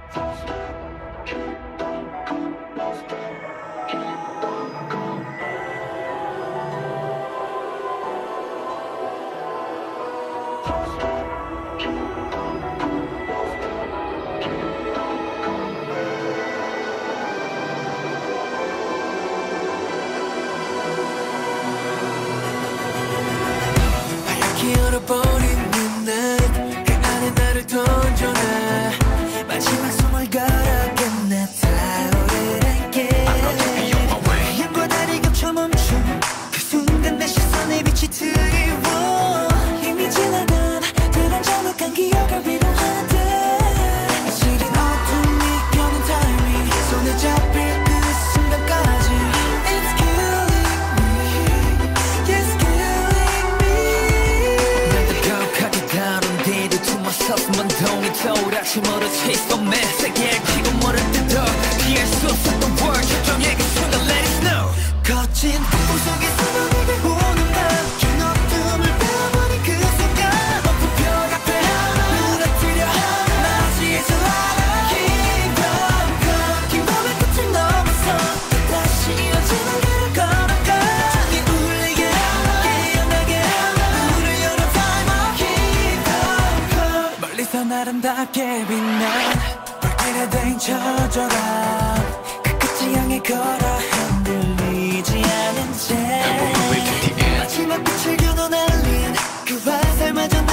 얼어버린 눈빛 그 안에 나를 던져놔 마지막 숨을 걸었겠네 타오르는 길 하얀과 달이 겹쳐 멈춘 그 순간 내 시선에 빛이 드리워 이미 지나간 그런 정확한 기억을 위로하듯 시린 어둠이 켜는 타이밍 손에 잡힐 그 순간까지 It's killing me Yes killing me 다룬 뒤도 to myself 만동이 떠오르침으로 chase for me 세계에 키고 모를 때도 피할 수 없었던 word 결정의 그 순간 let it snow 거친 풍 속에서 내게 오는 밤긴 어둠을 베어버린 그 순간 엎은 벽 앞에 무너뜨려 맞이해서 알아 Keep on going 긴밤의 끝을 넘어서 다시 이어지는 길을 걸어가 종이 울리게 깨어나게 문을 열어 time up 멀리서 아름답게 빛난 불길에 대인 쳐져라 그 끝을 향해 걸어 흔들리지 않은 채 마지막 빛을 겨눠 날린 그 화살마저